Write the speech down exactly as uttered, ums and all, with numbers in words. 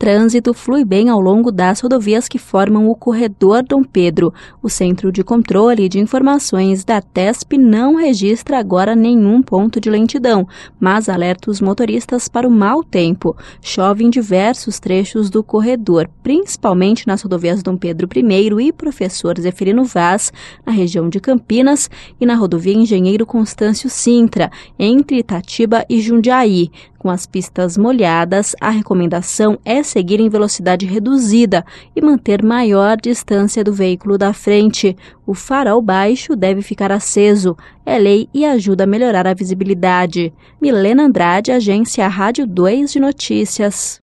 trânsito flui bem ao longo das rodovias que formam o Corredor Dom Pedro. O Centro de Controle de Informações da TESP não registra agora nenhum ponto de lentidão, mas alerta os motoristas para o mau tempo. Chove em diversos trechos do corredor, principalmente nas rodovias Dom Pedro I e Professor Zeferino Vaz, na região de Campinas, e na rodovia Engenheiro Constâncio Sintra, entre Itatiba e Jundiaí. Com as pistas molhadas, a recomendação é seguir em velocidade reduzida e manter maior distância do veículo da frente. O farol baixo deve ficar aceso. É lei e ajuda a melhorar a visibilidade. Milena Andrade, Agência Rádio dois de Notícias.